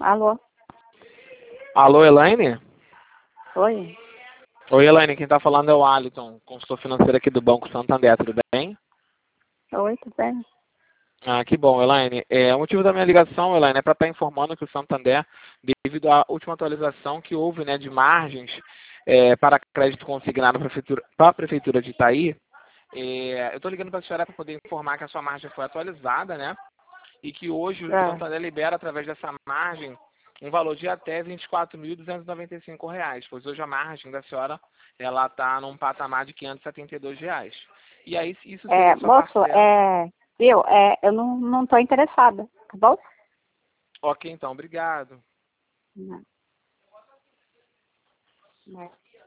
Alô? Alô, Elaine? Oi? Oi, Elaine, quem tá falando é o Alisson, consultor financeiro aqui do Banco Santander, tudo bem? Oi, tudo bem? Ah, que bom, Elaine. O motivo da minha ligação, Elaine, é para estar informando que o Santander, devido à última atualização que houve, né, de margens para crédito consignado para a Prefeitura de Itaí, eu estou ligando para a senhora para poder informar que a sua margem foi atualizada, né? E que hoje o Ah, Santander libera, através dessa margem, um valor de até R$ 24.295, pois hoje a margem da senhora ela está num patamar de R$ 572. E aí, isso seria a sua moço, parcela. viu, eu não tô interessada, tá bom? Ok, então, obrigado. Não.